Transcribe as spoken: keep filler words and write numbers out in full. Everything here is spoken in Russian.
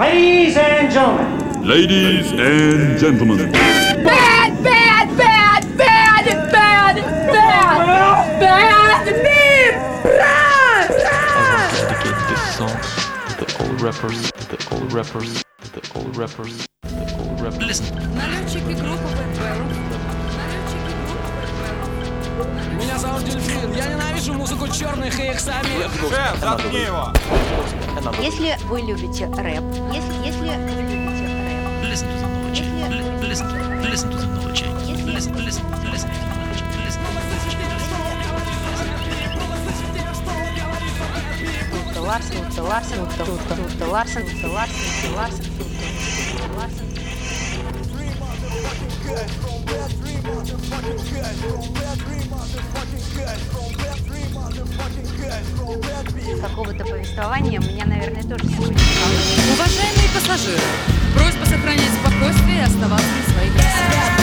Ladies and gentlemen. Ladies and gentlemen. Bad, bad, bad, bad, bad, bad, bad, me, bad, bad. Dedicate this song to the old rappers, to the old rappers, to the old rappers, to the old rappers. Listen. Налетчики группы Бэтбэл. Меня зовут Дельфин, я ненавижу музыку черных и их самих. Шеф, заткни его! Если вы любите рэп, если, если вы любите рэп, Listen to the новый чай. Listen, listen to the новый чай. Listen, listen, listen to the новый чай. Listen to the новый чай. Ларсон, Ларсон, Ларсон, Ларсон, Ларсон, Ларсон, Ларсон. Какого-то повествования у меня, наверное, тоже сегодня мало. Уважаемые пассажиры, просьба сохранять спокойствие и оставаться на своих местах.